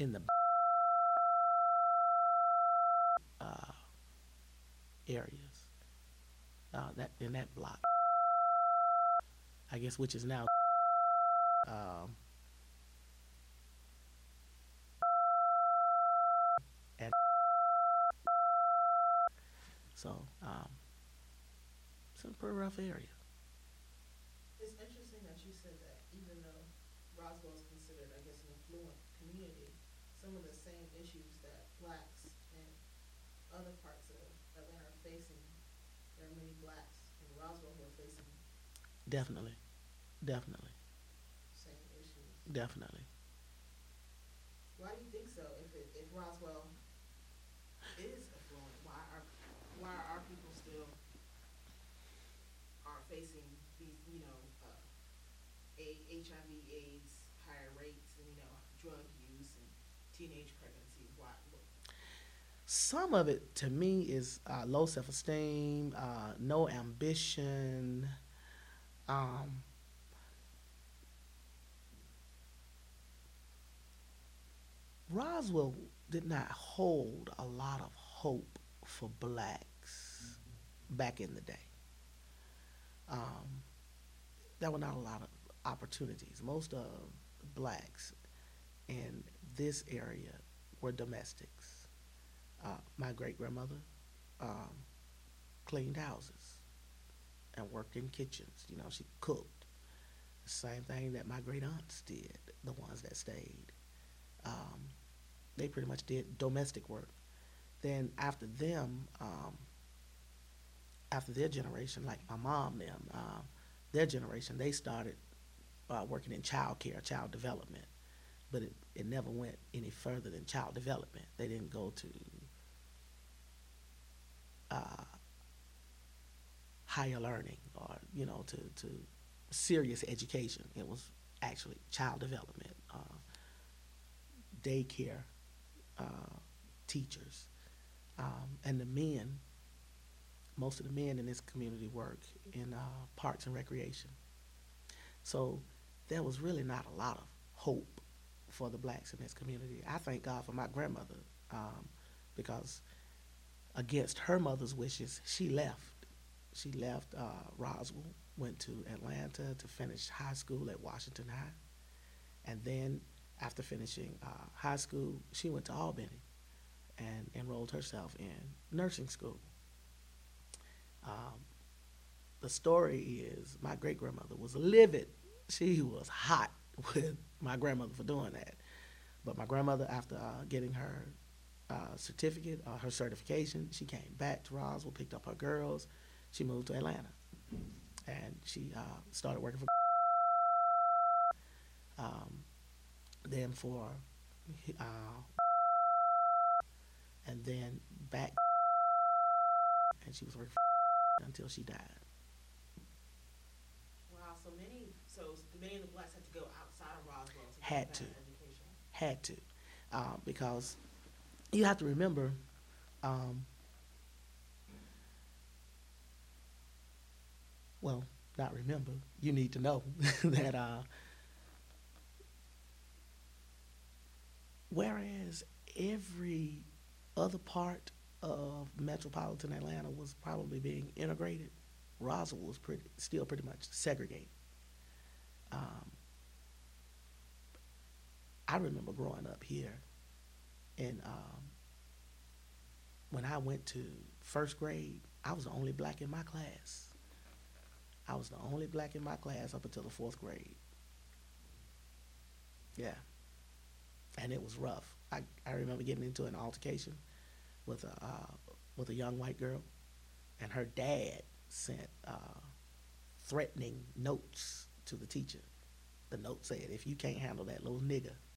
in the uh, areas that in that block, I guess, which is now um, at so it's a pretty rough area. It's interesting that you said that even though Roswell is considered, I guess, an affluent community, some of the same issues that blacks in other parts of Atlanta are facing, there are many blacks in Roswell who are facing Definitely, definitely, same issues. definitely. Why do you think so? If Roswell is affluent, why are our people still are facing these HIV/AIDS higher rates and drug use and teenage pregnancies? Why? Some of it to me is low self esteem, no ambition. Um, Roswell did not hold a lot of hope for blacks back in the day. Um, there were not a lot of opportunities. Most of blacks in this area were domestics. My great grandmother um, cleaned houses and worked in kitchens. You know, she cooked. The same thing that my great aunts did, the ones that stayed. Um, they pretty much did domestic work. Then after their generation, like my mom, them, their generation, they started working in child care, child development. But it never went any further than child development. They didn't go to uh, higher learning or to serious education. It was actually child development, daycare uh, teachers, and the men. Most of the men in this community work in parks and recreation. So there was really not a lot of hope for the blacks in this community. I thank God for my grandmother because against her mother's wishes, she left. She left Roswell, went to Atlanta to finish high school at Washington High, and then after finishing high school, she went to Albany and enrolled herself in nursing school. Um, the story is my great grandmother was livid. She was hot with my grandmother for doing that. But my grandmother, after getting her certificate, her certification, she came back to Roswell, picked up her girls. She moved to Atlanta, and she started working for. Um, then for, uh, and then back, and she was working for until she died. Wow, many of the blacks had to go outside of Roswell to get a Had to, better education. had to, because you have to remember, um, well, not remember. You need to know that whereas every other part of metropolitan Atlanta was probably being integrated, Roswell was still pretty much segregated. Um, I remember growing up here, and when I went to first grade, I was the only black in my class. I was the only black in my class up until the fourth grade. Yeah, and it was rough. I remember getting into an altercation with a young white girl, and her dad sent threatening notes to the teacher. The note said, "If you can't handle that little nigga,